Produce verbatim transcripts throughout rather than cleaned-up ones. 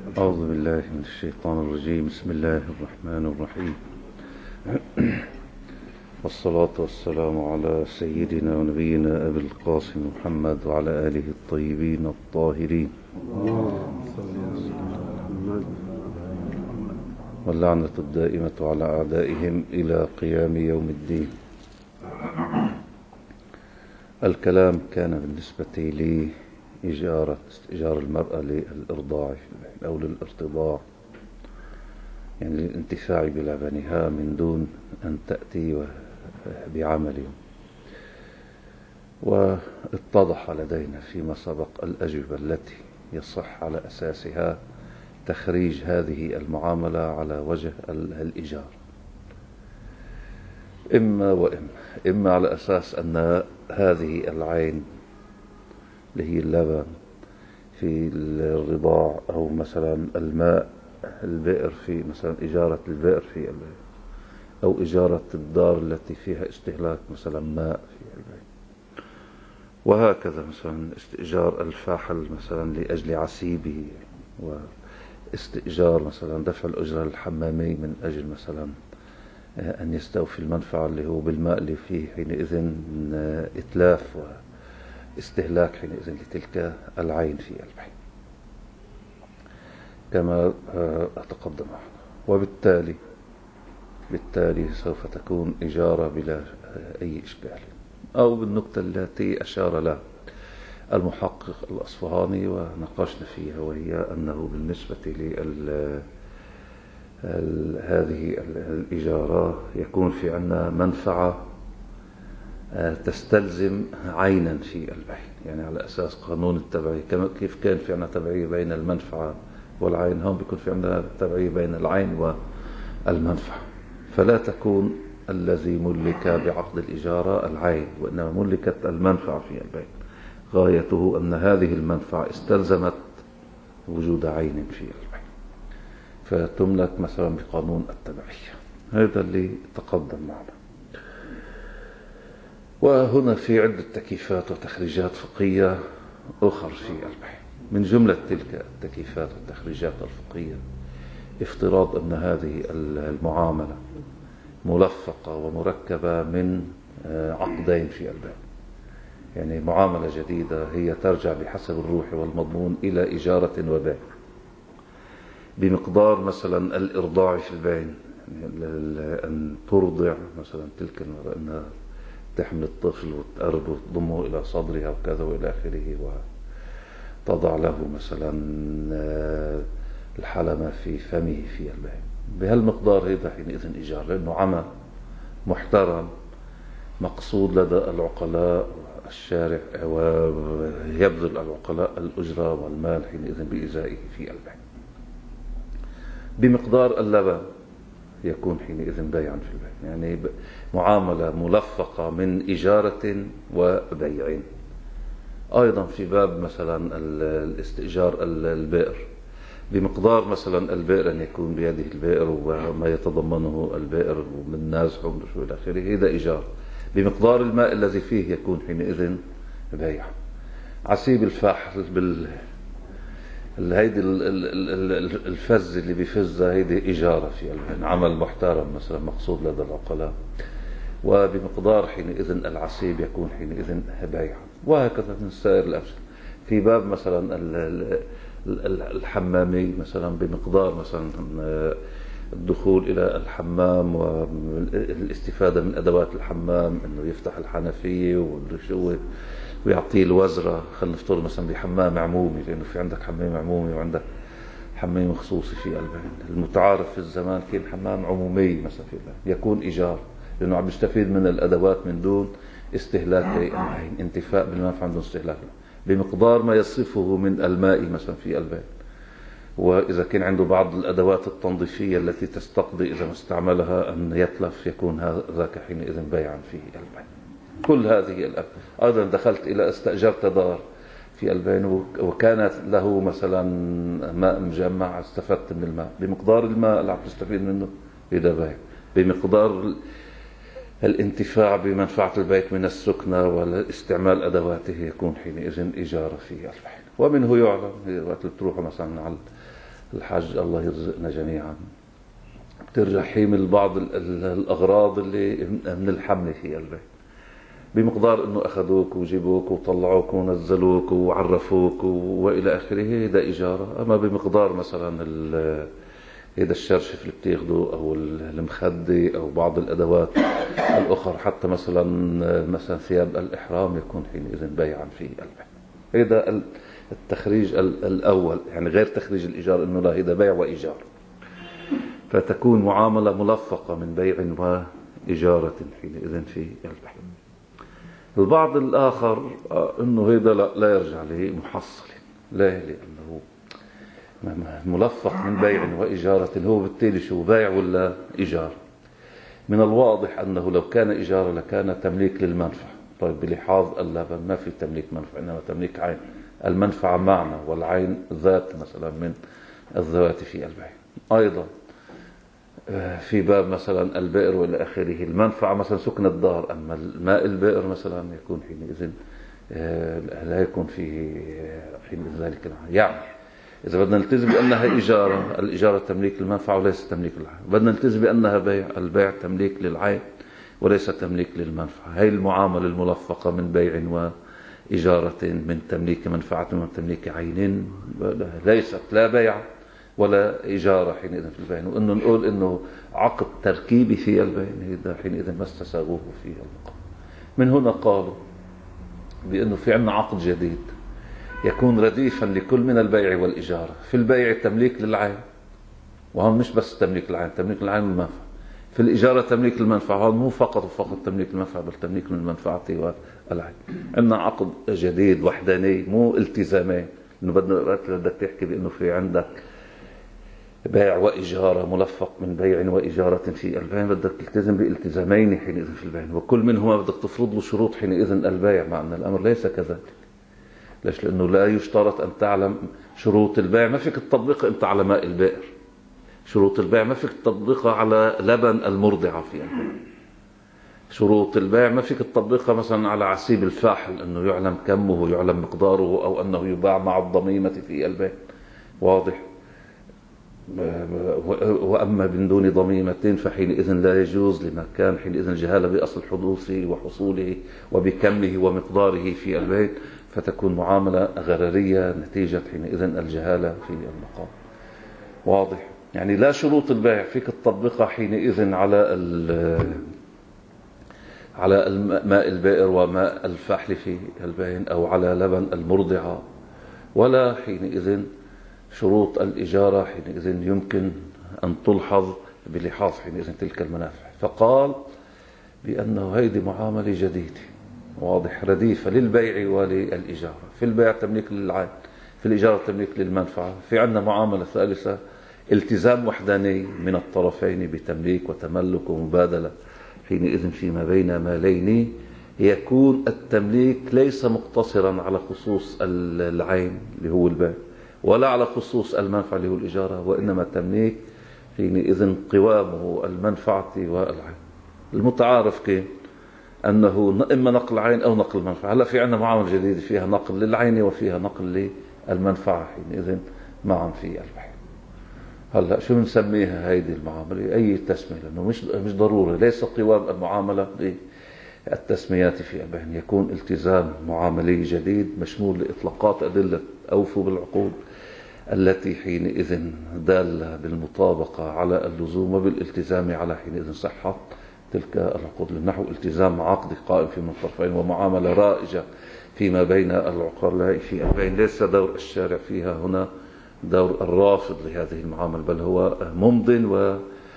أعوذ بالله من الشيطان الرجيم. بسم الله الرحمن الرحيم. والصلاة والسلام على سيدنا ونبينا أبي القاسم محمد وعلى آله الطيبين الطاهرين، واللعنة الدائمة على أعدائهم إلى قيام يوم الدين. الكلام كان بالنسبة لي إجارة استئجار المرأة للإرضاع أو للارتضاع، يعني للانتفاع بلبنها من دون أن تأتي بعمل. واتضح لدينا فيما سبق الأجوبة التي يصح على أساسها تخريج هذه المعاملة على وجه الإيجار، إما وإما إما على أساس أن هذه العين اللي هي اللبن في الرضاع، أو مثلا الماء البئر في مثلا إجارة البئر في البيت، أو إجارة الدار التي فيها استهلاك مثلا ماء في البيت، وهكذا مثلا استئجار الفاحل مثلا لأجل عسيبه، واستئجار مثلا دفع الأجرة للحمامي من أجل مثلا أن يستوفي المنفعة اللي هو بالماء اللي فيه حينئذ إتلاف واستهلاك حينئذ لتلك العين في البيت كما أتقدم. وبالتالي بالتالي سوف تكون إجارة بلا أي إشكال. أو بالنقطة التي أشار لها المحقق الأصفهاني وناقشنا فيها، وهي أنه بالنسبة لهذه الإجارة يكون في عندنا منفعة تستلزم عينا في البيت، يعني على أساس قانون التبعية. كما كيف كان في عندنا تبعية بين المنفعة والعين، هم بيكون في عندنا تبعية بين العين والمنفعة. فلا تكون الذي ملك بعقد الإجارة العين، وإنما ملكت المنفعة في البيت. غايته أن هذه المنفعة استلزمت وجود عين في البيت، فتملك مثلا بقانون التبعية. هذا اللي تقدم معنا. وهنا في عدة تكييفات وتخريجات فقهية أخرى في البيت. من جملة تلك التكييفات والتخريجات الفقهية افتراض أن هذه المعاملة ملفقة ومركبة من عقدين في البيت، يعني معاملة جديدة هي ترجع بحسب الروح والمضمون إلى إجارة وبيع بمقدار مثلا الإرضاع في البين، يعني أن ترضع مثلا تلك المرأة، أنها تحمل الطفل وتقرب وتضمه إلى صدرها وكذا وإلى آخره، وتضع له مثلا الحلمة في فمه في البين بهالمقدار. هذا حينئذ إيجار، لأنه عمل محترم مقصود لدى العقلاء الشارع، ويبذل العقلاء الأجرة والمال حينئذ بإزائه في البين. بمقدار اللبن يكون حينئذ بيعا في البيع، يعني معاملة ملفقة من إجارة وبيع. أيضا في باب مثلا الاستئجار البئر، بمقدار مثلا البئر أن يكون بيده البئر وما يتضمنه البئر ومن نازح ومن شو إلى آخره، هذا إيجار. بمقدار الماء الذي فيه يكون حينئذ بيع. عسيب الفحل بال هيدي الفز اللي بيفزها هيدي إجارة في البين، عمل محترم مثلا مقصود لدى العقلاء، وبمقدار حينئذ العسيب يكون حينئذ بيع. وهكذا من سائر الأمثلة. في باب مثلا الحمامي مثلا بمقدار مثلا الدخول إلى الحمام والاستفادة من أدوات الحمام، أنه يفتح الحنفية ويعطيه الوزرة. خلينا نفترض مثلا بحمام عمومي، لأنه في عندك حمام عمومي وعندك حمام خصوصي في البين. المتعارف في الزمان كان حمام عمومي مثلا في البين يكون إيجار، لأنه عم يستفيد من الأدوات من دون استهلاك العين، انتفاء بالمنفعة من دون استهلاك، بمقدار ما يصرفه من الماء مثلا في البين. وإذا كان عنده بعض الأدوات التنظيفية التي تستقضي إذا ما استعملها أن يتلف، يكون ذاك حينئذ بيعا في البين. كل هذه الأب. أيضا دخلت إلى استأجرت دار في البين، وكانت له مثلا ماء مجمع، استفدت من الماء بمقدار الماء اللي عم تستفيد منه، إذا بيع. بمقدار الانتفاع بمنفعة البيت من السكنة والاستعمال أدواته يكون حينئذ إجارة في البين. ومنه يعلم وقت تروحوا مثلا على الحج الله يرزقنا جميعا، بترجع حيمل بعض الأغراض اللي من الحمل في البيع، بمقدار انه اخذوك وجيبوك وطلعوك ونزلوك وعرفوك والى اخره، ده اجاره. اما بمقدار مثلا هذا الشرشف اللي بتاخده او المخدة او بعض الادوات الاخرى، حتى مثلا مثلا ثياب الاحرام، يكون حينئذ بيعا في البيع. هذا التخريج الاول، يعني غير تخريج الايجار، انه لا، هذا بيع وايجار، فتكون معامله ملفقه من بيع واجاره حينئذ في البيع. البعض الآخر أنه هذا لا, لا يرجع لمحصل، لا، لأنه ملفق من بيع وإجارة، هو بالتالي شو بيع ولا إيجار؟ من الواضح أنه لو كان إجارة لكان تمليك للمنفعة. طيب بلحاظ اللبن ما في تمليك منفعة، إنما تمليك عين. المنفعة معنى والعين ذات مثلا من الذوات في البيع. أيضا في باب مثلا البئر والى اخره، المنفعه مثلا سكن الدار، اما الماء البئر مثلا يكون حينئذ لا يكون فيه حين ذلك. يعني اذا بدنا نلتزم بانها اجاره، الاجاره تمليك للمنفعه وليس تمليك للعين. بدنا نلتزم بانها بيع، البيع تمليك للعين وليس تمليك للمنفعه. هي المعامله الملفقه من بيع واجاره، من تمليك منفعه ومن تمليك عين، ليست لا بيع ولا إجارة حينئذ في البيع. وإنه نقول إنه عقد تركيبي في البيع، هذا حينئذ ما استساغوه في المقام. من هنا قالوا بأنه في عندنا عقد جديد يكون رديفا لكل من البيع والإجارة. في البيع تمليك للعين، وهم مش بس تمليك للعين، تمليك للعين والمنفعة. في الإجارة تمليك للمنفعة، وهم مو فقط وفقط تمليك للمنفعة، بل تمليك للمنفعة والعين. عندنا عقد جديد وحداني، مو التزامين، إنه بدنا بدك تحكي بأنه في عندك بيع وإجارة ملفق من بيع وإجارة في البيع، بدك تلتزم بالتزامين حينئذ في البيع، وكل منهما بدك تفرض له شروط حينئذ البيع، مع أن الأمر ليس كذلك. ليش؟ لأنه لا يشترط أن تعلم شروط البيع، ما فيك تطبقها أنت على ماء البئر. شروط البيع ما فيك تطبقها على لبن المرضعة في البيع. شروط البيع ما فيك تطبقها مثلا على عسيب الفاحل، أنه يعلم كمه ويعلم مقداره، أو أنه يباع مع الضميمة في البيع. واضح؟ وأما من دون ضميمة فحينئذ لا يجوز، لما كان حينئذ جهالة بأصل حدوثه وحصوله وبكمه ومقداره في البيت، فتكون معاملة غررية نتيجة حينئذ الجهالة في المقام. واضح؟ يعني لا شروط البيع فيك تطبقها حينئذ على على ماء البئر وماء الفحل في البين، أو على لبن المرضعة، ولا حينئذ شروط الإجارة حينئذ يمكن أن تلحظ بلحاظ حينئذ تلك المنافع. فقال بأنه هيدي معاملة جديدة، واضح، رديفة للبيع وللإجارة. في البيع تمليك للعين، في الإجارة تمليك للمنفعة. في عندنا معاملة ثالثة، التزام وحداني من الطرفين بتمليك وتملك ومبادلة حينئذ فيما بين مالين، يكون التمليك ليس مقتصرا على خصوص العين اللي هو البيع، ولا على خصوص المنفعة اللي هو الإجارة، وإنما التمليك حينئذ قوامه المنفعة والعين. المتعارف كيف أنه إما نقل عين أو نقل منفعة. هلا في عندنا معاملة جديدة فيها نقل للعين وفيها نقل للمنفعة حينئذ معا في البيع. هلا شو بنسميها هيدي المعاملة؟ أي تسمية، لأنه مش مش ضروري، ليس قوام المعاملة التسميات في البيع. يكون التزام معاملي جديد مشمول لإطلاقات أدلة أوفوا بالعقود التي حينئذ دالة بالمطابقة على اللزوم وبالالتزام على حينئذ صحة تلك العقود. لنحو التزام عقد قائم في من الطرفين ومعاملة رائجة فيما بين العقلاء في البيع. ليس دور الشارع فيها هنا دور الرافض لهذه المعاملة، بل هو ممض و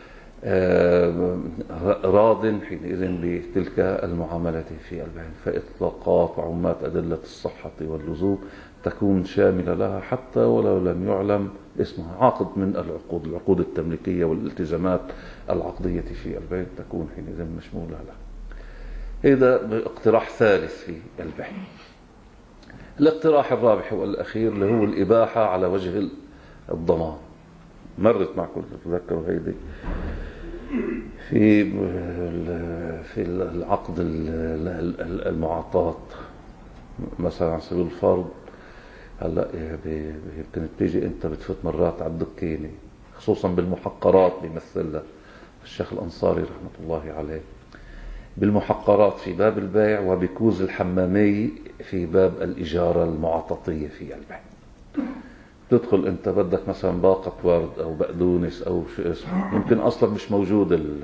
راض حينئذ بتلك المعاملات في البيع. فإطلاقات وعمات أدلة الصحة واللزوم تكون شاملة لها، حتى ولو لم يعلم اسمها. عقد من العقود، العقود التمليكية والالتزامات العقدية في البيع تكون حينئذ مشمولة لها. هذا اقتراح ثالث في البيع. الاقتراح الرابع والأخير اللي هو الإباحة على وجه الضمان. مرت معكم تتذكروا هيدي في في العقد المعاطاة مثلا على سبيل الفرض. هلا يمكن بتيجي انت بتفوت مرات على الدكينه، خصوصا بالمحقرات بيمثلها الشيخ الأنصاري رحمة الله عليه، بالمحقرات في باب البيع، وبكوز الحمامي في باب الإجارة المعاططية في البيع. تدخل انت بدك مثلا باقة ورد او بقدونس او شيء اسمه، يمكن اصلا مش موجود ال...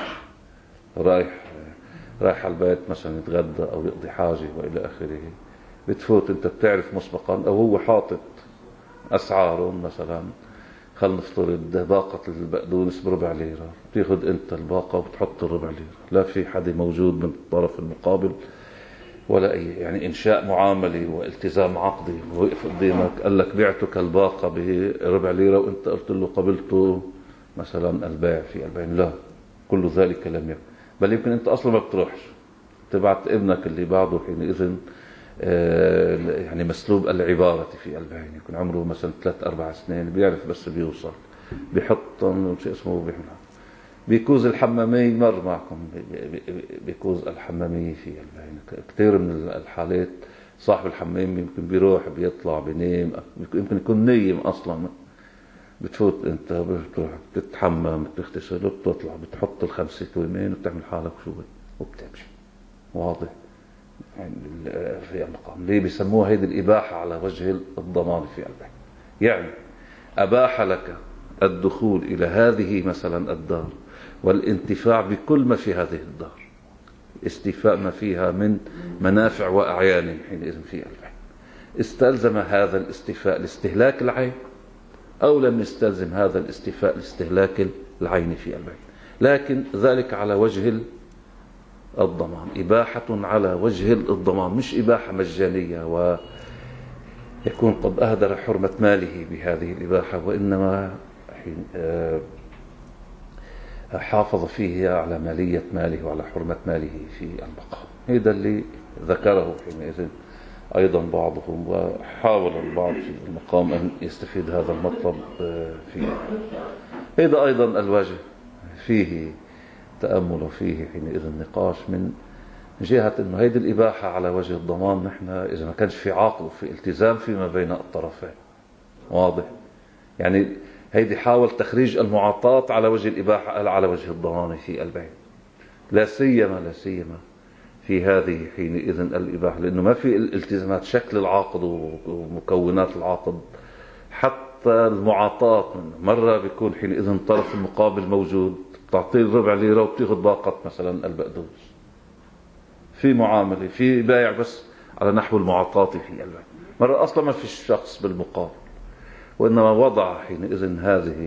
رايح رايح على البيت مثلا يتغدى او يقضي حاجة والى اخره، بتفوت انت بتعرف مسبقا او هو حاطط اسعارهم، مثلا خلينا نفترض باقة البقدونس بربع ليرة، بتاخذ انت الباقة وبتحط الربع ليرة، لا في حد موجود من الطرف المقابل ولا أي يعني إنشاء معاملة والتزام عقدي، ووقف قدامك قال لك بعتك الباقة بربع ليرة وأنت قلت له قبلته مثلا البيع في البيع، لا، كل ذلك لم يكن، بل يمكن أنت أصلا ما بتروحش، تبعت ابنك اللي بعده حينئذ يعني مسلوب العبارة في البيع، يكون عمره مثلا ثلاث أربع سنين، بيعرف بس بيوصل بيحط شيء اسمه بيحمل بيكوز الحمامي. مر معكم بيكوز الحمامي في البيع، كثير من الحالات صاحب الحمام يمكن بيروح بيطلع بينام، يمكن يكون نايم اصلا، بتفوت انت بتروح بتتحمم بتغتسل وبتطلع بتحط الخمسة تويمين وبتعمل حالك شو وبتمشي. واضح يعني في المقام ليه بيسموها هيدي الإباحة على وجه الضمان في البيع، يعني أباح لك الدخول إلى هذه مثلا الدار والانتفاع بكل ما في هذه الدار، استيفاء ما فيها من منافع وأعيان حينئذ في البيع. استلزم هذا الاستيفاء لاستهلاك العين أو لم يستلزم هذا الاستيفاء لاستهلاك العين في البيع، لكن ذلك على وجه الضمان، إباحة على وجه الضمان، مش إباحة مجانية ويكون قد أهدر حرمة ماله بهذه الإباحة، وإنما حين حافظ فيه على مالية ماله وعلى حرمة ماله في المقام. هذا اللي ذكره حينئذ أيضا بعضهم، وحاول البعض في المقام أن يستفيد هذا المطلب فيه. هذا أيضا الواجه فيه تأمل وفيه حينئذ نقاش من جهة أنه هذه الإباحة على وجه الضمان، نحن إذا ما كانش في عقد وفي التزام فيما بين الطرفين، واضح يعني هيدي حاول تخريج المعاطاة على وجه الإباحة على وجه الضمان في البيع، لا سيما لا سيما في هذه حينئذ الإباحة، لأنه ما في الالتزامات شكل العقد ومكونات العقد، حتى المعاطاة مرة بيكون حينئذ الطرف المقابل موجود، تعطيه الربع ليرة وبتاخذ باقة مثلا البقدونس، في معاملة في بايع بس على نحو المعاطاة في البيع، مرة أصلا ما في الشخص بالمقابل، وإنما وضع حينئذ هذه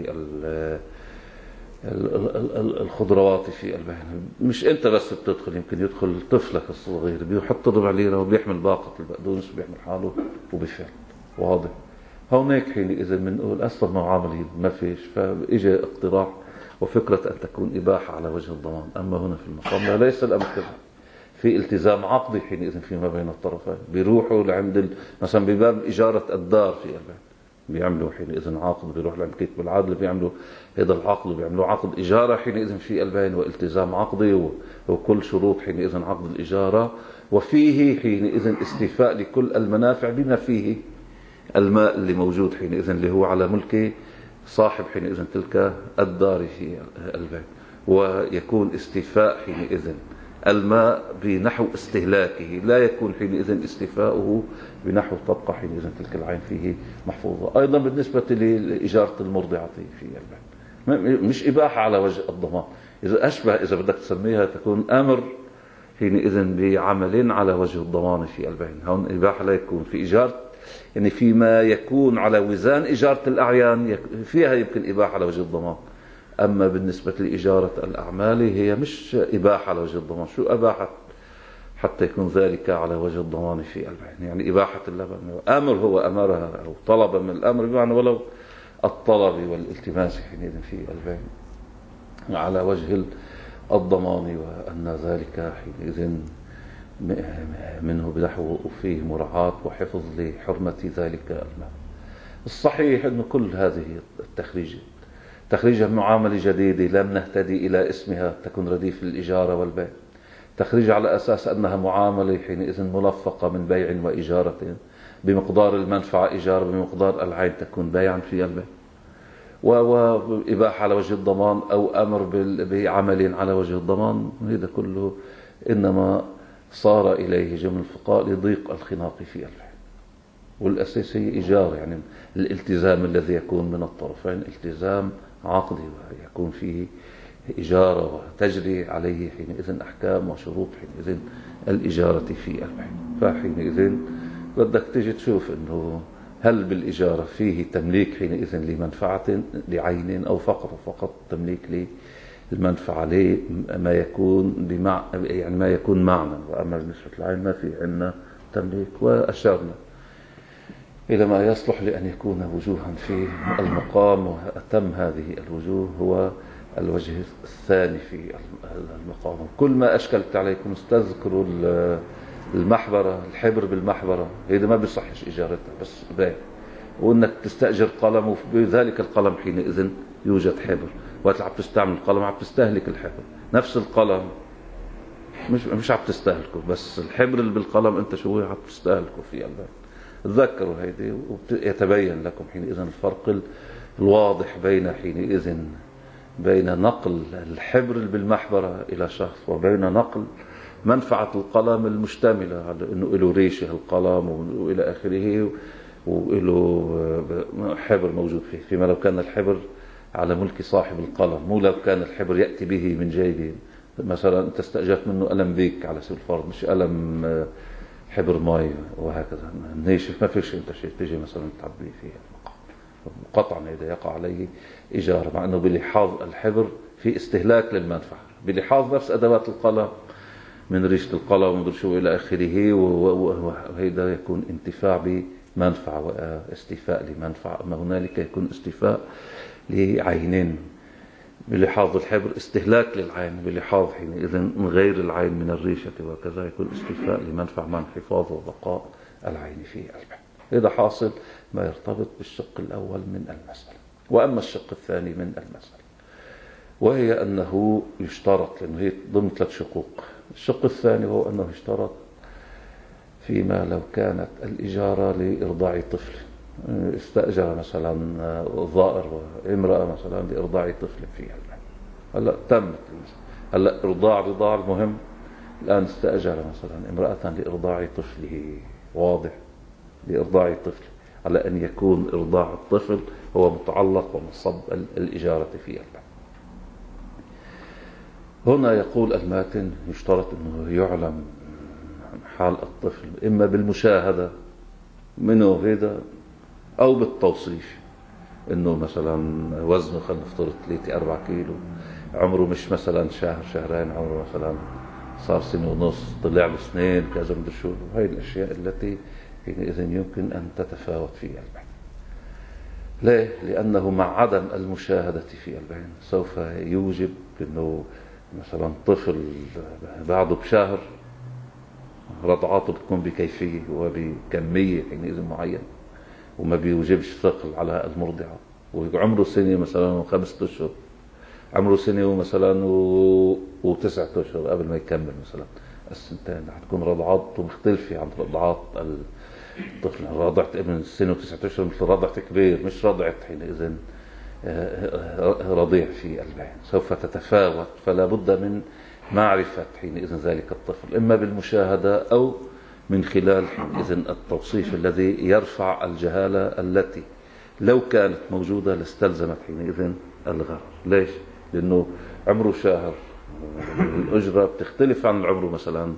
الخضروات في البيع. مش أنت بس بتدخل، يمكن يدخل طفلك الصغير بيحط ربع ليرة وبيحمل باقة البقدونس وبيحمل حاله وبيفعل. واضح هونيك حينئذ بنقول أصلا معاملة ما فيش، فإجا اقتراح وفكرة أن تكون إباحة على وجه الضمان. أما هنا في المقام ليس الأمر كذا، في التزام عقدي حينئذ فيما بين الطرفين، بيروحوا لعند مثلا بباب إجارة الدار في البيع، بيعملوا حينئذ عقد، بيروح لعند كتب العدل بيعملوا هذا العقد، بيعملوا عقد إجارة حينئذ في البيع والتزام عقدي وكل شروط حينئذ عقد الإجارة، وفيه حينئذ استيفاء لكل المنافع بما فيه الماء اللي موجود حينئذ اللي هو على ملك صاحب حينئذ تلك الدار في البيع، ويكون استيفاء حينئذ الماء بنحو استهلاكه، لا يكون حينئذ استيفاؤه بنحو تبقى حينئذ تلك العين فيه محفوظة. أيضا بالنسبة لإجارة المرضعة في البيع مش إباحة على وجه الضمان، إذا أشبه إذا بدك تسميها تكون أمر حينئذ بعمل على وجه الضمان في البيع. هون إباحة لا يكون في إجارة، يعني فيما يكون على وزان إجارة الأعيان فيها يمكن إباحة على وجه الضمان، أما بالنسبة لإجارة الأعمال هي مش إباحة على وجه الضمان. شو أباحت حتى يكون ذلك على وجه الضمان في البيع؟ يعني إباحة اللبن أمر هو أمرها أو طلب من الأمر بمعنى ولو الطلب والالتماس حينئذ في البيع على وجه الضمان، وأن ذلك حينئذ منه بنحو فيه مراعاة وحفظ لحرمة ذلك المال. الصحيح أن كل هذه التخريجات تخريجها معاملة جديدة لم نهتدي إلى اسمها تكون رديف للإجارة والبيع، تخريج على أساس أنها معاملة حينئذ ملفقة من بيع وإجارة، بمقدار المنفعة إيجار، بمقدار العين تكون بيعا في البيع. وإباحة على وجه الضمان أو أمر بعمل على وجه الضمان، هذا كله إنما صار إليه جمل الفقهاء لضيق الخناق في البيع. والأساسي إيجار، يعني الالتزام الذي يكون من الطرفين التزام عقدي ويكون فيه إجارة وتجري عليه حينئذ أحكام وشروط حينئذ الإجارة في البيع. فحينئذ بدك تجي تشوف إنه هل بالإجارة فيه تمليك حينئذ لمنفعة لعين أو فقط فقط تمليك للمنفعة لما يكون بمع يعني ما يكون معنى، وأما بالنسبة للعين ما في عندنا تمليك. وأشرنا إلى ما يصلح لأن يكون وجوها في المقام، وأتم هذه الوجوه هو الوجه الثاني في المقام. كل ما أشكلت عليكم استذكروا المحبرة، الحبر بالمحبرة، هذا ما بيصحش إجارتها بس بيع، وإنك تستأجر قلم وبذلك القلم حينئذ يوجد حبر، وقت عم تستعمل القلم عم تستهلك الحبر. نفس القلم مش مش عم تستهلكه، بس الحبر اللي بالقلم أنت شو عم تستهلكه في البيع. تذكروا هيدي ويتبين لكم حينئذ الفرق الواضح بين حينئذ بين نقل الحبر بالمحبرة إلى شخص وبين نقل منفعة القلم المشتملة على إنه له ريشه القلم وإلى آخره وإله حبر موجود فيه، فيما لو كان الحبر على ملك صاحب القلم، مو لو كان الحبر يأتي به من جيبه. مثلا أنت استأجرت منه قلم بيك على سبيل الفرض، مش قلم حبر ماي وهكذا نيشف، ما فيش انت شيء تيجي مثلا تعبي فيها قطعا إذا يقع عليه إيجار، مع أنه بلحاظ الحبر في استهلاك للمنفعة، بلحاظ نفس أدوات القلم من ريشة القلم ومدر شو إلى آخره، وهذا يكون انتفاع بمنفعة واستيفاء لمنفعة. أما هنالك يكون استيفاء لعينين، بلحاظ الحبر استهلاك للعين، بلحاظ حينئذ من غير العين من الريشة وكذا يكون استيفاء لمنفع مع حفاظ وبقاء العين في البيع. هذا حاصل ما يرتبط بالشق الأول من المسألة. وأما الشق الثاني من المسألة وهي أنه يشترط، لأنه هي ضمن ثلاث شقوق. الشق الثاني هو أنه يشترط فيما لو كانت الإجارة لإرضاع طفل، استأجر مثلا ضائر وامرأة مثلا لإرضاع طفل في البيت. هلا تمت هلا إرضاع رضاع المهم، الآن استأجر مثلا امرأة لإرضاع طفله، واضح لإرضاع طفل، على أن يكون إرضاع الطفل هو متعلق ومصب الإجارة في البيت. هنا يقول الماتن يشترط أنه يعلم حال الطفل إما بالمشاهدة منه هذا أو بالتوصيف، إنه مثلا وزنه خلينا نفترض ثلاثة أربعة كيلو، عمره مش مثلا شهر شهرين، عمره مثلا صار سنة ونص، طلع له سنين كذا مدري شو. هاي الأشياء التي حينئذ يمكن أن تتفاوت في البيع. ليه؟ لأنه مع عدم المشاهدة في البيع سوف يوجب إنه مثلا طفل بعده بشهر رضعاته بتكون بكيفية وبكمية حينئذ معين، وما بيوجبش ثقل على المرضعة، وعمره سنة مثلا وخمسة أشهر، عمره سنة مثلا وتسعة أشهر قبل ما يكمل مثلا السنتين، حتكون رضعاته مختلفة عن رضعات الطفل. رضعت ابن السنة وتسعة أشهر مثل رضعت كبير، مش رضعت حينئذ رضيع في البيع، سوف تتفاوت. فلا بد من معرفة حينئذ ذلك الطفل إما بالمشاهدة أو من خلال حينئذ التوصيف الذي يرفع الجهالة التي لو كانت موجودة لاستلزمت حينئذ الغرر. ليش؟ لأنه عمره شهر، الأجرة بتختلف عن العمر مثلا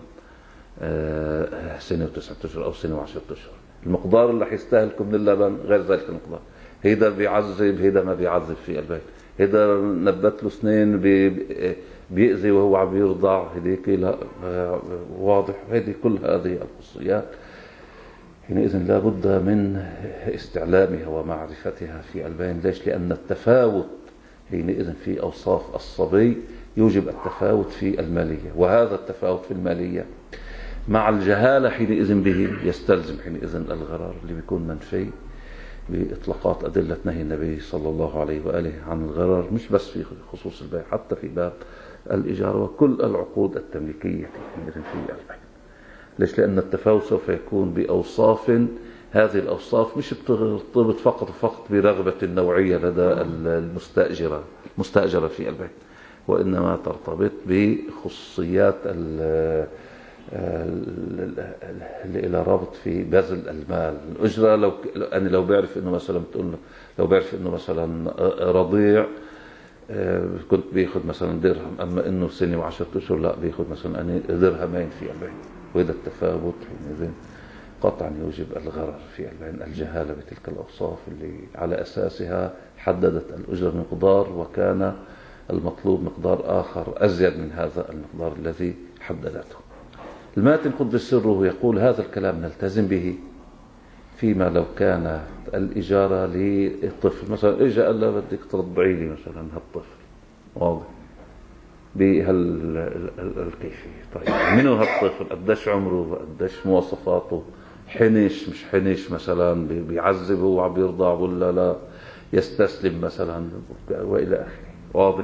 سنة وتسعة أشهر أو سنة وعشرة أشهر. المقدار اللي حيستهلكه من اللبن غير ذلك المقدار، هيدا بيعذب هيدا ما بيعذب في البيت، هيدا نبت له سنين بي بيأذي وهو عم يرضع، هذيك لا واضح. هذه كل هذه الخصوصيات حينئذ لا بد من استعلامها ومعرفتها في البين. ليش؟ لأن التفاوت حينئذ في أوصاف الصبي يوجب التفاوت في المالية، وهذا التفاوت في المالية مع الجهالة حينئذ به يستلزم حينئذ الغرار اللي بيكون منفي بإطلاقات أدلة نهي النبي صلى الله عليه وآله عن الغرر، مش بس في خصوص البيع، حتى في باب الإجارة وكل العقود التمليكية حينئذ في البيع. ليش؟ لأن التفاوت سوف يكون بأوصاف هذه الأوصاف مش بترتبط فقط وفقط برغبة النوعية لدى المستأجرة المستأجرة في البيت، وإنما ترتبط بخصوصيات اللي إلى رابط في بذل المال. الأجرة لو أنا لو بعرف إنه مثلا بتقول لو بعرف إنه مثلا رضيع كنت بياخد مثلا درهم، أما إنه سنة وعشرة أشهر لا بياخد مثلا أنا درهمين في البيت، وإذا التفاوت حينئذ قطعا يوجب الغرر في البيت، الجهالة بتلك الأوصاف اللي على أساسها حددت الأجرة مقدار، وكان المطلوب مقدار آخر أزيد من هذا المقدار الذي حددته. الماتن قدس سره يقول هذا الكلام نلتزم به فيما لو كانت الإجارة للطفل، مثلا إجا قال له بدك ترضعي لي مثلا هالطفل، واضح بهالكيفية. طيب منو هالطفل؟ قديش عمره؟ قديش مواصفاته؟ حنش مش حنش مثلا، بيعذبه وعم بيرضع ولا لا، يستسلم مثلا، وإلى آخره، واضح.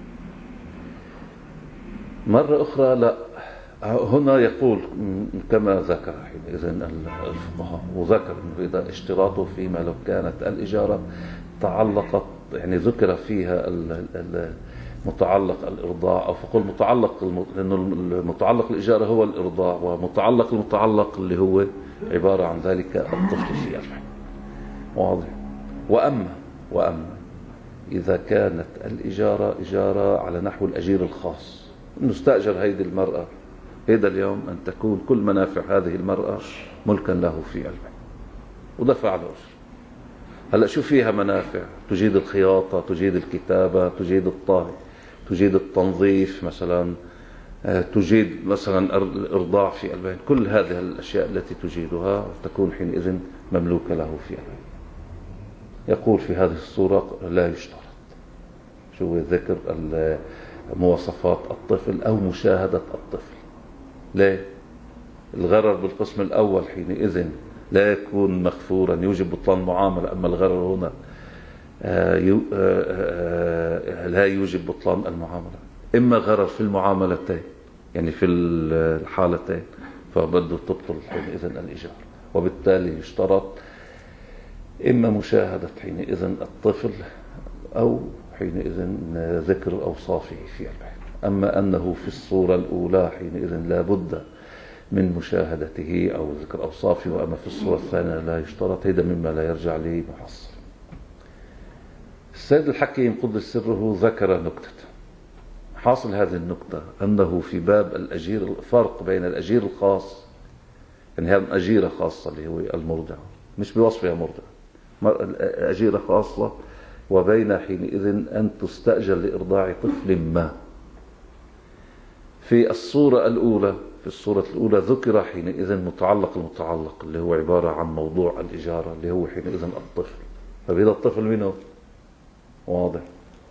مرة أخرى لا، هنا يقول كما ذكر حينئذ الفقهاء، وذكر أنه إذا اشتراطه فيما لو كانت الإجارة تعلقت، يعني ذكر فيها متعلق الإرضاع، أو فقل متعلق، لأنه المتعلق الإجارة هو الإرضاع، ومتعلق المتعلق اللي هو عبارة عن ذلك الطفل في الرحم، واضح. وأما وأما إذا كانت الإجارة إجارة على نحو الأجير الخاص، إنه استأجر هذه المرأة هذا اليوم أن تكون كل منافع هذه المرأة ملكا له في البيت، ودفع له أجر. هلأ شو فيها منافع؟ تجيد الخياطة، تجيد الكتابة، تجيد الطهي، تجيد التنظيف مثلا، تجيد مثلا الإرضاع في البيت، كل هذه الأشياء التي تجيدها تكون حينئذ مملوكة له في البيت. يقول في هذه الصورة لا يشترط شو ذكر مواصفات الطفل أو مشاهدة الطفل. ليه؟ الغرر بالقسم الأول حينئذ لا يكون مغفورا، يوجب بطلان معاملة، أما الغرر هنا لا يوجب بطلان المعاملة. إما غرر في المعاملتين، يعني في الحالتين، فبده تبطل حينئذ الإيجار، وبالتالي يشترط إما مشاهدة حينئذ الطفل أو حينئذ ذكر أوصافه في البيت. أما أنه في الصورة الأولى حينئذ لا بد من مشاهدته أو ذكر أوصافه، وأما في الصورة الثانية لا يشترط، هذا مما لا يرجع لي محصل. السيد الحكيم قدس سره ذكر نكتة، حاصل هذه النكتة أنه في باب الأجير الفرق بين الأجير الخاص، يعني هذه أجيرة خاصة اللي هو المرضع، مش بوصفها مرضع، أجيرة خاصة، وبين حينئذ أن تستأجر لإرضاع طفل ما. في الصورة الأولى في الصورة الأولى ذكر حينئذ متعلق المتعلق اللي هو عبارة عن موضوع الإجارة اللي هو حينئذ الطفل. فبهذا الطفل منه واضح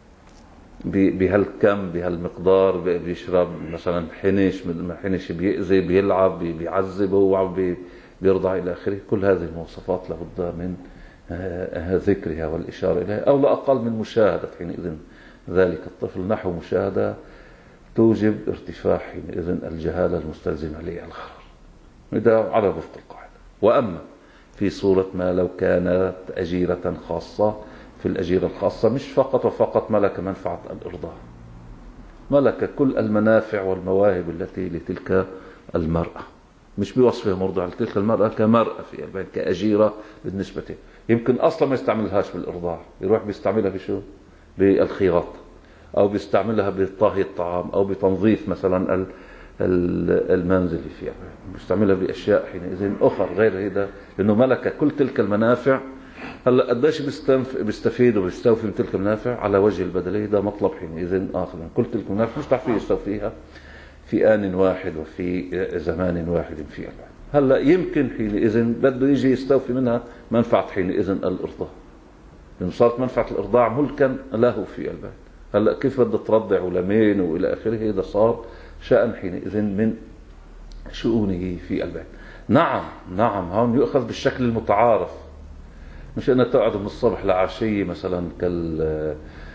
بهالكم بهالمقدار، بيشرب مثلا حنش من حنش، بيأذي، بيلعب، بيعذبه وبيرضع إلى آخره. كل هذه المواصفات لابد من ذكرها والإشارة إليها، أو لا أقل من مشاهدة حينئذ ذلك الطفل نحو مشاهدة توجب ارتفاع حينئذ الجهالة المستلزمة للغرر، هذا على وفق القاعدة. وأما في صورة ما لو كانت أجيرة خاصة، في الأجيرة الخاصة مش فقط وفقط ملك منفعة الإرضاع، ملك كل المنافع والمواهب التي لتلك المرأة، مش بوصفها مرضعة، لتلك المرأة كمرأة في البيت كأجيرة بالنسبة، يمكن أصلا ما يستعملهاش بالإرضاع، يروح بيستعملها بشو؟ بالخياطة، أو بيستعملها بطهي الطعام، أو بتنظيف مثلا المنزل فيها، بيستعملها بأشياء حينئذ أخرى غير هذا، لأنه ملك كل تلك المنافع. هلا قديش بيستفيد وبيستوفي من تلك المنافع على وجه البدلي، ده مطلب حينئذ آخر. كل تلك المنافع مش تعرفين يستوفيها في آن واحد وفي زمان واحد في الوقت. هلا يمكن حينئذ بده يجي يستوفي منها منفعة حينئذ الإرضاع، لأن صارت منفعة الإرضاع ملكا له في البيت. هلا كيف بده ترضع ولمين وإلى آخره، هذا صار شأن حينئذ من شؤونه في البيت. نعم نعم هون يؤخذ بالشكل المتعارف، مش أنها تقعد من الصبح لعشية مثلا كال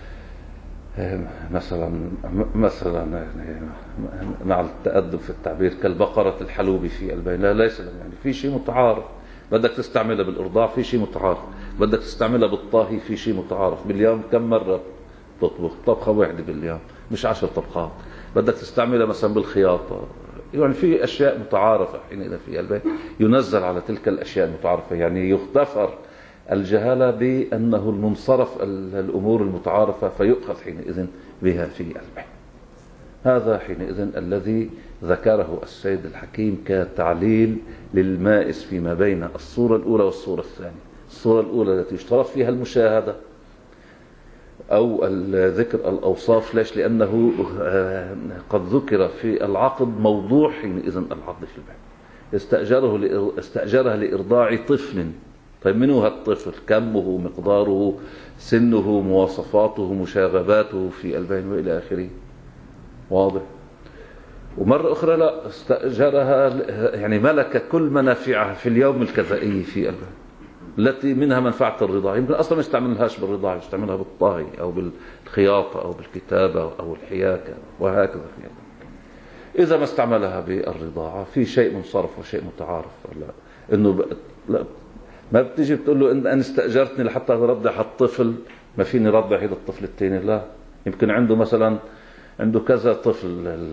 مثلا مثلا مع التأدب في التعبير كالبقرة الحلوب في البيت، لا ليس يعني في شيء متعارف، بدك تستعملها بالإرضاع في شيء متعارف، بدك تستعملها بالطهي في شيء متعارف. باليوم كم مرة تطبخ؟ طبخة واحدة باليوم مش عشر طبخات. بدك تستعملها مثلا بالخياطة، يعني في أشياء متعارفة حينئذ في البيت ينزل على تلك الأشياء المتعارفة، يعني يغتفر الجهالة بأنه المنصرف الأمور المتعارفة فيؤخذ حينئذ بها في البيت. هذا حينئذ الذي ذكره السيد الحكيم كتعليل للمائس فيما بين الصورة الأولى والصورة الثانية. الصورة الأولى التي يشترط فيها المشاهدة أو ذكر الأوصاف. ليش؟ لأنه قد ذكر في العقد موضوع حينئذ العقد في البيع. استأجره استأجرها لإرضاع طفل. طيب من هو الطفل؟ كمه، مقداره، سنه، مواصفاته، مشاغباته في البيع وإلى آخره. واضح؟ ومرة أخرى لا، استأجرها يعني ملك كل منافعها في اليوم الكذائي في البيع التي منها منفعة الرضاعة. يمكن أصلا ما يستعملهاش بالرضاعة، يستعملها بالطهي أو بالخياطة أو بالكتابة أو الحياكة وهكذا. إذا ما استعملها بالرضاعة في شيء منصرف وشيء متعارف. لا إنه ب... لا ما بتيجي بتقول له إن أنا استأجرتني لحتى أرضع الطفل، ما فيني رضع هذا الطفل الثاني. لا، يمكن عنده مثلا عنده كذا طفل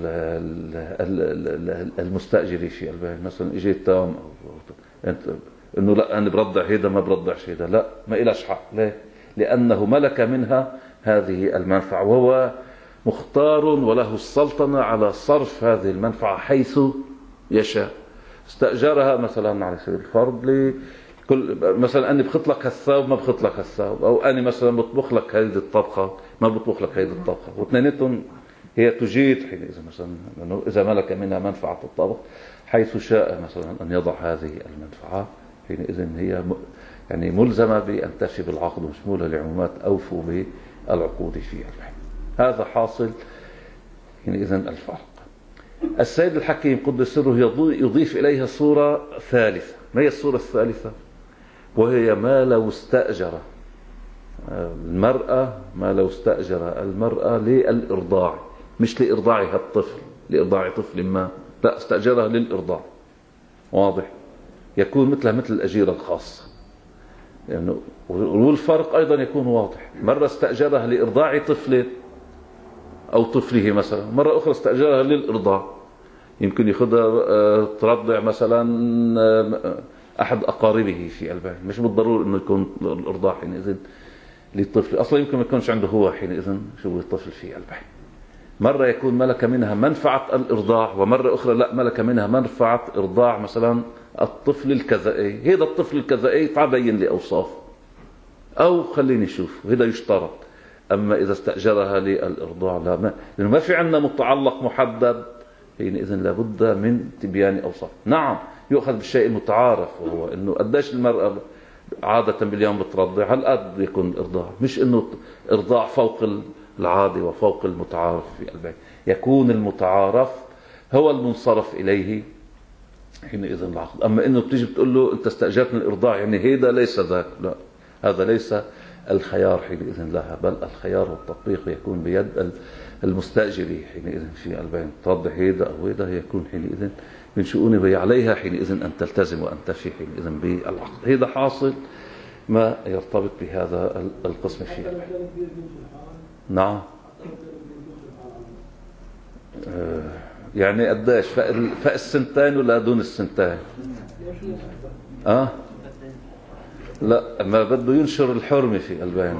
المستأجري في البيت، مثلا إجي تام أو أنت إنه لا أنا برضع هيدا ما برضعش هيدا، لا ما إلاش حق. ليه؟ لأنه ملك منها هذه المنفعة وهو مختار وله السلطنة على صرف هذه المنفعة حيث يشاء. استأجرها مثلا على سبيل الفرض لكل، مثلا أنا بخط لك هالثوب ما بخط لك هالثوب، أو أنا مثلا بطبخ لك هذه الطبخة ما بطبخ لك هذه الطبخة، واثنيناتهم هي تجيد حينئذ مثلا لأنه إذا ملك منها منفعة الطبخ حيث شاء مثلا أن يضع هذه المنفعة، حينئذ هي يعني ملزمة بأن تفي بالعقد ومشمولة لعمومات أوفوا بالعقود فيها. هذا حاصل حينئذ الفرق. السيد الحكيم قدس سره يضيف إليها صورة ثالثة. ما هي الصورة الثالثة؟ وهي ما لو استأجر المرأة ما لو استأجر المرأة للإرضاع، مش لإرضاعها الطفل لإرضاع طفل ما، لا استأجرها للإرضاع. واضح؟ يكون مثلها مثل الأجيرة الخاصة يعني، والفرق أيضا يكون واضح. مرة استأجرها لإرضاع طفل أو طفله مثلا، مرة أخرى استأجرها للإرضاع. يمكن يأخذها ترضع مثلا أحد أقاربه في البيت، مش بالضرورة أنه يكون الإرضاع حينئذ للطفل، أصلا يمكن ما يكونش عنده هو حينئذ شو الطفل في البيت. مرة يكون ملك منها منفعة الإرضاع، ومرة أخرى لا ملك منها منفعة إرضاع مثلا الطفل الكذائي. هذا الطفل الكذائي تعبين لي أوصاف أو خليني أشوف، هذا يشترط. أما إذا استأجرها للإرضاع لا، ما لأنه ما في عندنا متعلق محدد، حينئذ لابد من تبيان أوصاف. نعم يؤخذ بالشيء المتعارف، وهو إنه قديش المرأة عادة باليوم بترضع، هل قد يكون الإرضاع، مش إنه إرضاع فوق العادي وفوق المتعارف في البيت. يكون المتعارف هو المنصرف إليه حينئذ العقد. أما إنه بتيجي بتقول له أنت استأجرتني الإرضاع يعني هيدا ليس ذاك، لا هذا ليس الخيار حينئذ لها، بل الخيار والتطبيق يكون بيد المستأجر حينئذ في البيت. ترضع هيدا أو هيدا يكون حينئذ من شؤونه عليها حينئذ أن تلتزم وأن تفي حينئذ بالعقد. هذا حاصل ما يرتبط بهذا القسم فيه. نعم آه يعني قديش فوق السنتين ولا دون السنتين؟ اه لا ما بده ينشر الحرمة في البين.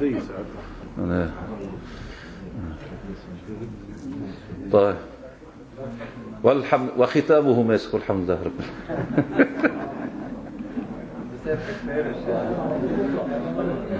طيب والحمد وختامه مسك والحمد لله رب العالمين.